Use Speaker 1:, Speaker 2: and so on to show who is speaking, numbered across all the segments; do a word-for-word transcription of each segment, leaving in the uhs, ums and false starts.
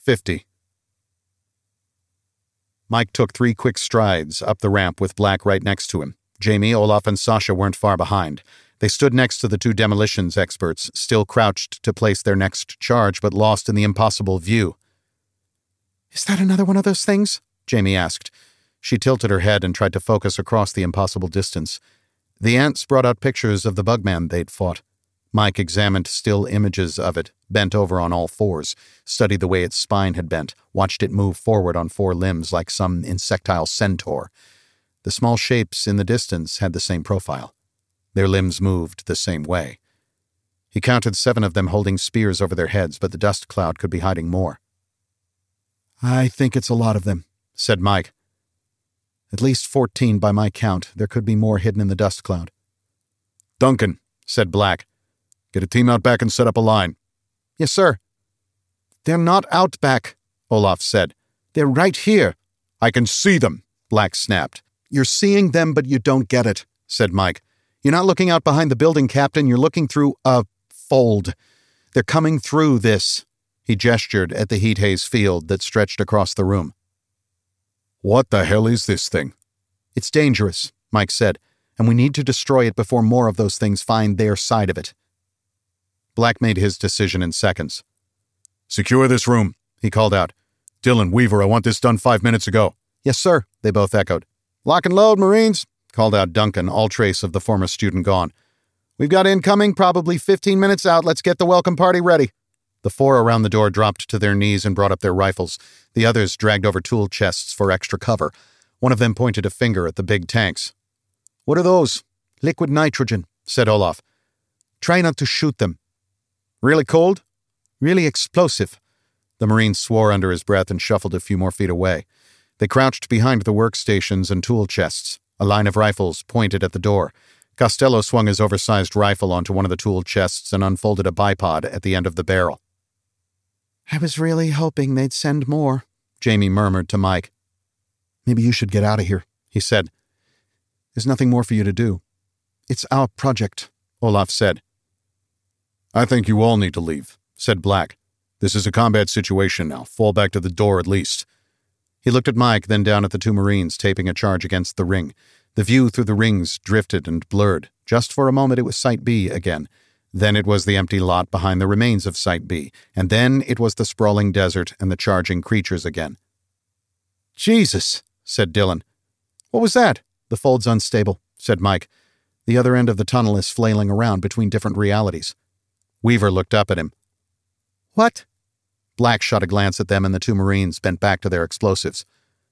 Speaker 1: fifty. Mike took three quick strides up the ramp with Black right next to him. Jamie, Olaf, and Sasha weren't far behind. They stood next to the two demolitions experts, still crouched to place their next charge, but lost in the impossible view. "Is that another one of those things?" Jamie asked. She tilted her head and tried to focus across the impossible distance. The ants brought out pictures of the bugman they'd fought. Mike examined still images of it, bent over on all fours, studied the way its spine had bent, watched it move forward on four limbs like some insectile centaur. The small shapes in the distance had the same profile. Their limbs moved the same way. He counted seven of them holding spears over their heads, but the dust cloud could be hiding more. "I think it's a lot of them," said Mike. "At least fourteen by my count. There could be more hidden in the dust cloud." "Duncan," said Black, "get a team out back and set up a line." "Yes, sir." "They're not out back," Olaf said. "They're right here." "I can see them," Black snapped. "You're seeing them, but you don't get it," said Mike. "You're not looking out behind the building, Captain. You're looking through a fold. They're coming through this." He gestured at the heat haze field that stretched across the room. "What the hell is this thing?" "It's dangerous," Mike said, "and we need to destroy it before more of those things find their side of it." Black made his decision in seconds. "Secure this room," he called out. "Dylan, Weaver, I want this done five minutes ago." "Yes, sir," they both echoed. "Lock and load, Marines," called out Duncan, all trace of the former student gone. "We've got incoming, probably fifteen minutes out. Let's get the welcome party ready." The four around the door dropped to their knees and brought up their rifles. The others dragged over tool chests for extra cover. One of them pointed a finger at the big tanks. "What are those?" "Liquid nitrogen," said Olaf. "Try not to shoot them." "Really cold?" "Really explosive." The Marine swore under his breath and shuffled a few more feet away. They crouched behind the workstations and tool chests. A line of rifles pointed at the door. Costello swung his oversized rifle onto one of the tool chests and unfolded a bipod at the end of the barrel. "I was really hoping they'd send more," Jamie murmured to Mike. "Maybe you should get out of here," he said. "There's nothing more for you to do." "It's our project," Olaf said. "I think you all need to leave," said Black. "This is a combat situation now. Fall back to the door at least." He looked at Mike, then down at the two Marines taping a charge against the ring. The view through the rings drifted and blurred. Just for a moment it was Site B again. Then it was the empty lot behind the remains of Site B, and then it was the sprawling desert and the charging creatures again. "Jesus," said Dylan. "What was that?" "The fold's unstable," said Mike. "The other end of the tunnel is flailing around between different realities." Weaver looked up at him. "What?" Black shot a glance at them, and the two Marines bent back to their explosives.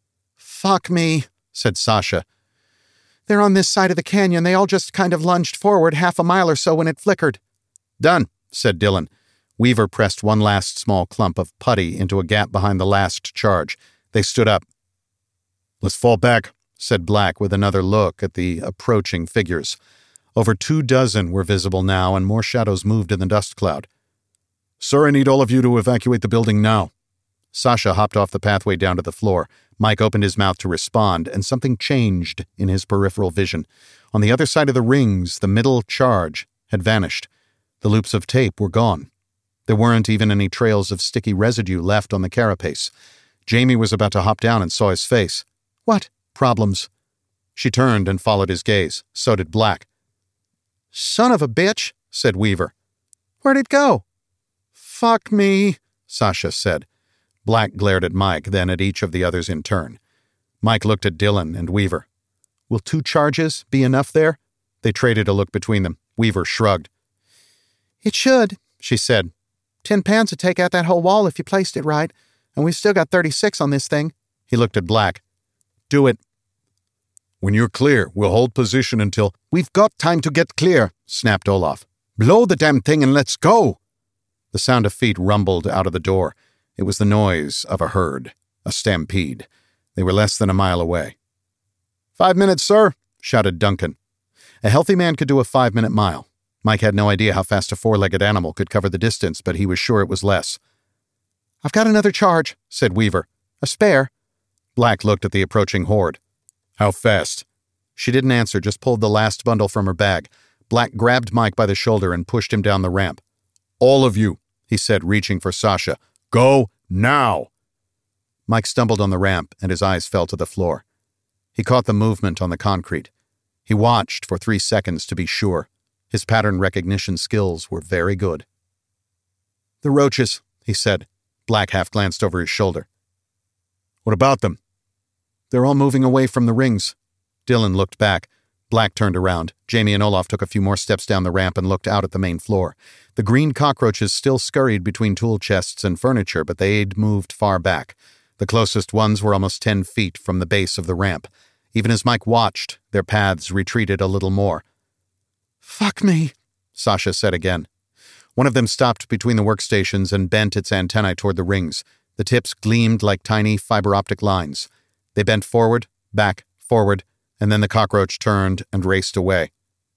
Speaker 1: "Fuck me," said Sasha. "They're on this side of the canyon. They all just kind of lunged forward half a mile or so when it flickered." "Done," said Dylan. Weaver pressed one last small clump of putty into a gap behind the last charge. They stood up. "Let's fall back," said Black with another look at the approaching figures. Over two dozen were visible now, and more shadows moved in the dust cloud. "Sir, I need all of you to evacuate the building now." Sasha hopped off the pathway down to the floor. Mike opened his mouth to respond, and something changed in his peripheral vision. On the other side of the rings, the middle charge had vanished. The loops of tape were gone. There weren't even any trails of sticky residue left on the carapace. Jamie was about to hop down and saw his face. "What? Problems?" She turned and followed his gaze. So did Black. "Son of a bitch," said Weaver. "Where'd it go?" "Fuck me," Sasha said. Black glared at Mike, then at each of the others in turn. Mike looked at Dylan and Weaver. "Will two charges be enough there?" They traded a look between them. Weaver shrugged. "It should," she said. Ten pounds would take out that whole wall if you placed it right, and we've still got thirty-six on this thing." He looked at Black. "Do it." "When you're clear, we'll hold position until—" "We've got time to get clear," snapped Olaf. "Blow the damn thing and let's go." The sound of feet rumbled out of the door. It was the noise of a herd, a stampede. They were less than a mile away. "Five minutes, sir," shouted Duncan. A healthy man could do a five-minute mile. Mike had no idea how fast a four-legged animal could cover the distance, but he was sure it was less. "I've got another charge," said Weaver. "A spare." Black looked at the approaching horde. "How fast?" She didn't answer, just pulled the last bundle from her bag. Black grabbed Mike by the shoulder and pushed him down the ramp. "All of you," he said, reaching for Sasha. "Go Now!" Mike stumbled on the ramp, and his eyes fell to the floor. He caught the movement on the concrete. He watched for three seconds to be sure. His pattern recognition skills were very good. "The roaches," he said. Black half glanced over his shoulder. "What about them?" "They're all moving away from the rings." Dylan looked back. Black turned around. Jamie and Olaf took a few more steps down the ramp and looked out at the main floor. The green cockroaches still scurried between tool chests and furniture, but they'd moved far back. The closest ones were almost ten feet from the base of the ramp. Even as Mike watched, their paths retreated a little more. "Fuck me," Sasha said again. One of them stopped between the workstations and bent its antennae toward the rings. The tips gleamed like tiny fiber optic lines. They bent forward, back, forward, and then the cockroach turned and raced away.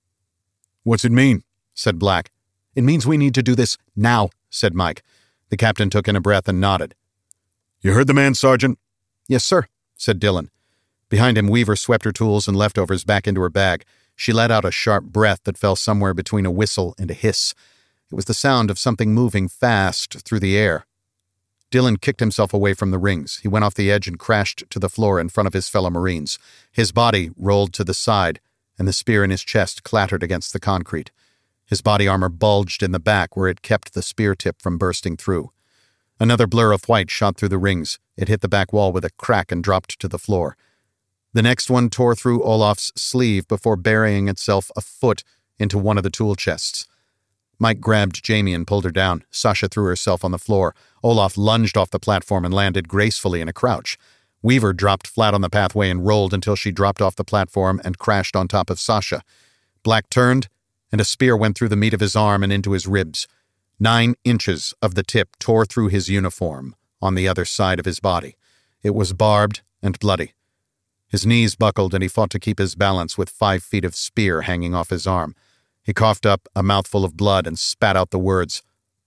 Speaker 1: "What's it mean?" said Black. "It means we need to do this now," said Mike. The captain took in a breath and nodded. "You heard the man, Sergeant?" "Yes, sir," said Dylan. Behind him, Weaver swept her tools and leftovers back into her bag. She let out a sharp breath that fell somewhere between a whistle and a hiss. It was the sound of something moving fast through the air. Dylan kicked himself away from the rings. He went off the edge and crashed to the floor in front of his fellow Marines. His body rolled to the side, and the spear in his chest clattered against the concrete. His body armor bulged in the back where it kept the spear tip from bursting through. Another blur of white shot through the rings. It hit the back wall with a crack and dropped to the floor. The next one tore through Olaf's sleeve before burying itself a foot into one of the tool chests. Mike grabbed Jamie and pulled her down. Sasha threw herself on the floor. Olaf lunged off the platform and landed gracefully in a crouch. Weaver dropped flat on the pathway and rolled until she dropped off the platform and crashed on top of Sasha. Black turned, and a spear went through the meat of his arm and into his ribs. Nine inches of the tip tore through his uniform on the other side of his body. It was barbed and bloody. His knees buckled and he fought to keep his balance with five feet of spear hanging off his arm. He coughed up a mouthful of blood and spat out the words,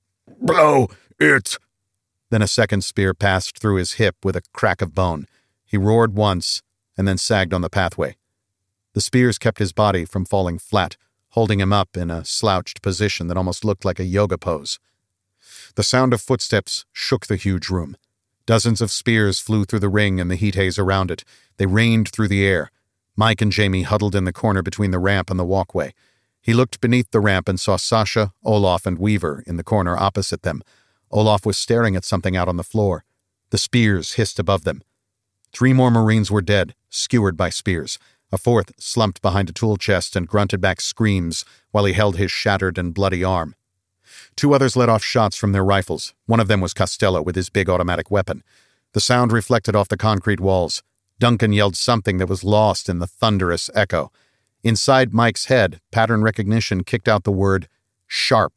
Speaker 1: "Blow it!" Then a second spear passed through his hip with a crack of bone. He roared once and then sagged on the pathway. The spears kept his body from falling flat, holding him up in a slouched position that almost looked like a yoga pose. The sound of footsteps shook the huge room. Dozens of spears flew through the ring and the heat haze around it. They rained through the air. Mike and Jamie huddled in the corner between the ramp and the walkway. He looked beneath the ramp and saw Sasha, Olaf, and Weaver in the corner opposite them. Olaf was staring at something out on the floor. The spears hissed above them. Three more Marines were dead, skewered by spears. A fourth slumped behind a tool chest and grunted back screams while he held his shattered and bloody arm. Two others let off shots from their rifles. One of them was Costello with his big automatic weapon. The sound reflected off the concrete walls. Duncan yelled something that was lost in the thunderous echo. Inside Mike's head, pattern recognition kicked out the word, "sharp."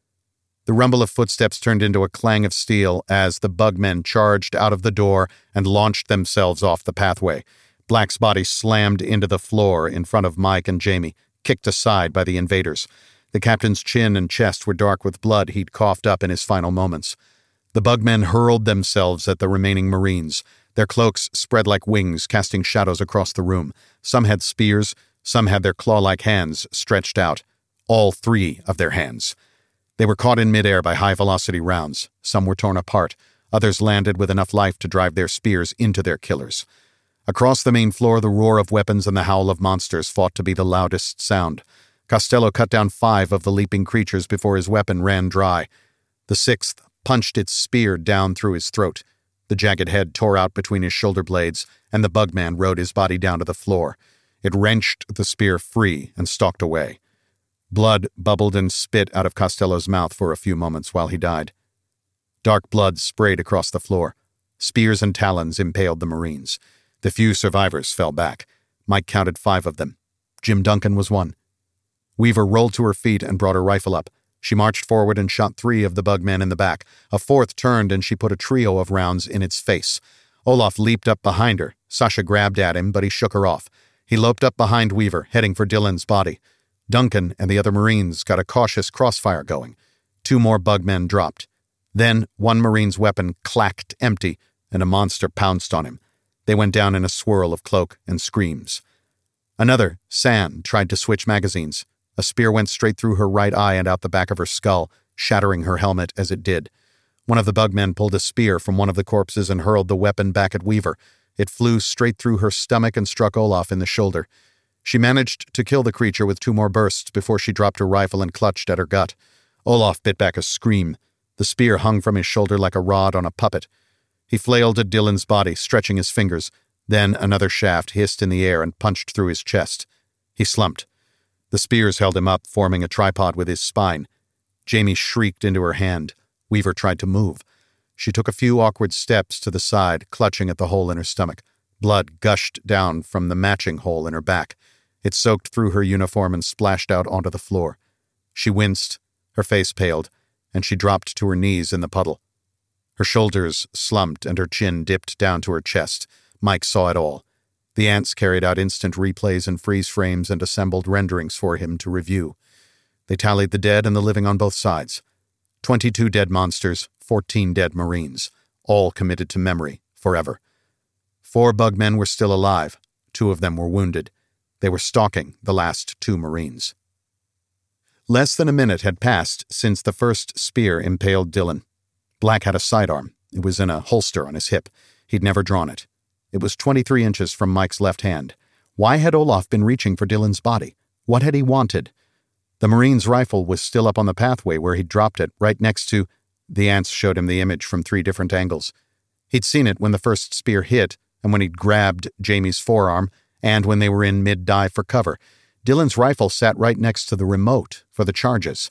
Speaker 1: The rumble of footsteps turned into a clang of steel as the bugmen charged out of the door and launched themselves off the pathway. Black's body slammed into the floor in front of Mike and Jamie, kicked aside by the invaders. The captain's chin and chest were dark with blood he'd coughed up in his final moments. The bugmen hurled themselves at the remaining Marines. Their cloaks spread like wings, casting shadows across the room. Some had spears, some had their claw-like hands stretched out. All three of their hands. They were caught in midair by high-velocity rounds. Some were torn apart. Others landed with enough life to drive their spears into their killers. Across the main floor, the roar of weapons and the howl of monsters fought to be the loudest sound. Costello cut down five of the leaping creatures before his weapon ran dry. The sixth punched its spear down through his throat. The jagged head tore out between his shoulder blades, and the bugman rode his body down to the floor. It wrenched the spear free and stalked away. Blood bubbled and spit out of Costello's mouth for a few moments while he died. Dark blood sprayed across the floor. Spears and talons impaled the Marines. The few survivors fell back. Mike counted five of them. Jim Duncan was one. Weaver rolled to her feet and brought her rifle up. She marched forward and shot three of the bugmen in the back. A fourth turned and she put a trio of rounds in its face. Olaf leaped up behind her. Sasha grabbed at him, but he shook her off. He loped up behind Weaver, heading for Dylan's body. Duncan and the other Marines got a cautious crossfire going. Two more bugmen dropped. Then one Marine's weapon clacked empty, and a monster pounced on him. They went down in a swirl of cloak and screams. Another, San, tried to switch magazines. A spear went straight through her right eye and out the back of her skull, shattering her helmet as it did. One of the bugmen pulled a spear from one of the corpses and hurled the weapon back at Weaver. It flew straight through her stomach and struck Olaf in the shoulder. She managed to kill the creature with two more bursts before she dropped her rifle and clutched at her gut. Olaf bit back a scream. The spear hung from his shoulder like a rod on a puppet. He flailed at Dylan's body, stretching his fingers. Then another shaft hissed in the air and punched through his chest. He slumped. The spears held him up, forming a tripod with his spine. Jamie shrieked into her hand. Weaver tried to move. She took a few awkward steps to the side, clutching at the hole in her stomach. Blood gushed down from the matching hole in her back. It soaked through her uniform and splashed out onto the floor. She winced, her face paled, and she dropped to her knees in the puddle. Her shoulders slumped and her chin dipped down to her chest. Mike saw it all. The ants carried out instant replays and freeze frames and assembled renderings for him to review. They tallied the dead and the living on both sides. Twenty-two dead monsters, fourteen dead Marines, all committed to memory, forever. Four bugmen were still alive. Two of them were wounded. They were stalking the last two Marines. Less than a minute had passed since the first spear impaled Dylan. Black had a sidearm. It was in a holster on his hip. He'd never drawn it. It was twenty-three inches from Mike's left hand. Why had Olaf been reaching for Dylan's body? What had he wanted? The Marine's rifle was still up on the pathway where he'd dropped it, right next to— The ants showed him the image from three different angles. He'd seen it when the first spear hit, and when he'd grabbed Jamie's forearm, and when they were in mid-dive for cover. Dylan's rifle sat right next to the remote for the charges.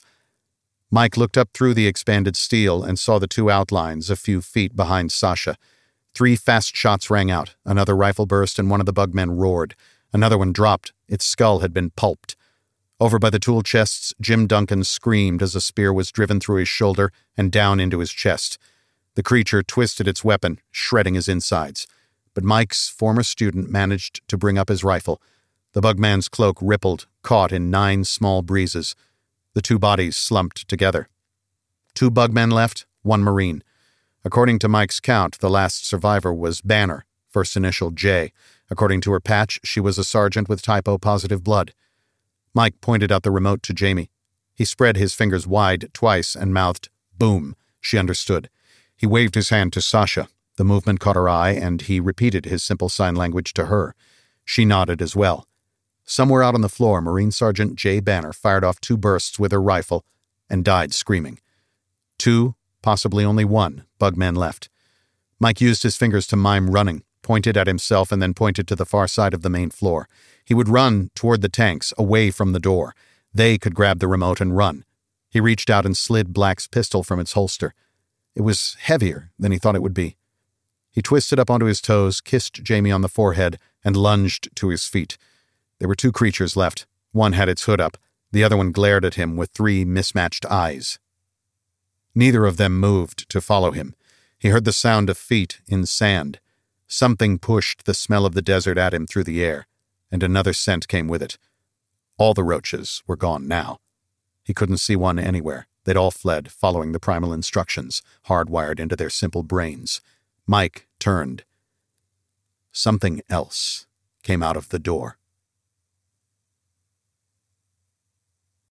Speaker 1: Mike looked up through the expanded steel and saw the two outlines a few feet behind Sasha. Three fast shots rang out. Another rifle burst, and one of the bugmen roared. Another one dropped. Its skull had been pulped. Over by the tool chests, Jim Duncan screamed as a spear was driven through his shoulder and down into his chest. The creature twisted its weapon, shredding his insides. But Mike's former student managed to bring up his rifle. The bugman's cloak rippled, caught in nine small breezes. The two bodies slumped together. Two bugmen left, one Marine. According to Mike's count, the last survivor was Banner, first initial J. According to her patch, she was a sergeant with typo-positive blood. Mike pointed out the remote to Jamie. He spread his fingers wide twice and mouthed, "Boom." She understood. He waved his hand to Sasha. The movement caught her eye, and he repeated his simple sign language to her. She nodded as well. Somewhere out on the floor, Marine Sergeant J. Banner fired off two bursts with her rifle and died screaming. Two, possibly only one, bugmen left. Mike used his fingers to mime running, pointed at himself, and then pointed to the far side of the main floor. He would run toward the tanks, away from the door. They could grab the remote and run. He reached out and slid Black's pistol from its holster. It was heavier than he thought it would be. He twisted up onto his toes, kissed Jamie on the forehead, and lunged to his feet. There were two creatures left. One had its hood up. The other one glared at him with three mismatched eyes. Neither of them moved to follow him. He heard the sound of feet in sand. Something pushed the smell of the desert at him through the air, and another scent came with it. All the roaches were gone now. He couldn't see one anywhere. They'd all fled, following the primal instructions, hardwired into their simple brains. Mike turned. Something else came out of the door.